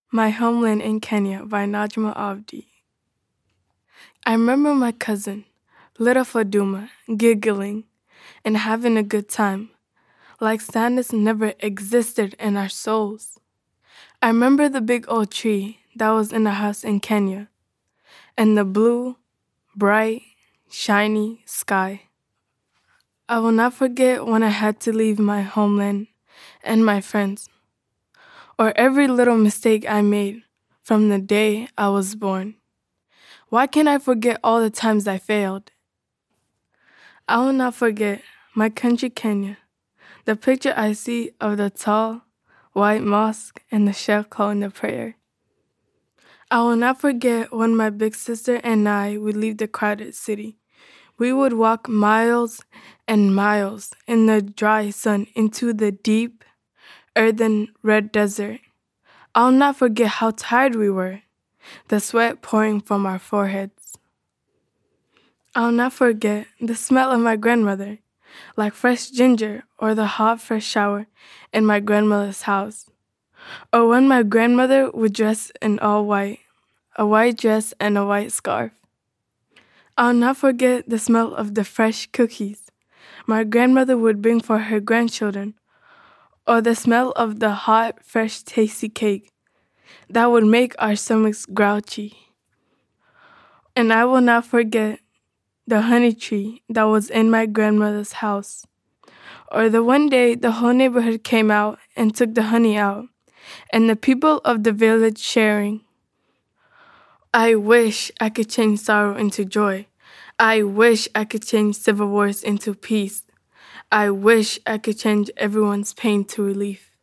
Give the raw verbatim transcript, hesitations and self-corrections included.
My Homeland in Kenya by Najma Abdi. I remember my cousin, little Faduma, giggling and having a good time, like sadness never existed in our souls. I remember the big old tree that was in a house in Kenya, and the blue, bright, shiny sky. I will not forget when I had to leave my homeland and my friends, or every little mistake I made from the day I was born. Why can't I forget all the times I failed? I will not forget my country, Kenya, the picture I see of the tall, white mosque and the sheikh calling the prayer. I will not forget when my big sister and I would leave the crowded city. We would walk miles and miles in the dry sun into the deep, earthen red desert. I'll not forget how tired we were, the sweat pouring from our foreheads. I'll not forget the smell of my grandmother, like fresh ginger or the hot fresh shower in my grandmother's house. Or when my grandmother would dress in all white, a white dress and a white scarf. I'll not forget the smell of the fresh cookies my grandmother would bring for her grandchildren, or the smell of the hot, fresh, tasty cake that would make our stomachs grouchy. And I will not forget the honey tree that was in my grandmother's house, or the one day the whole neighborhood came out and took the honey out, and the people of the village sharing. I wish I could change sorrow into joy. I wish I could change civil wars into peace. I wish I could change everyone's pain to relief.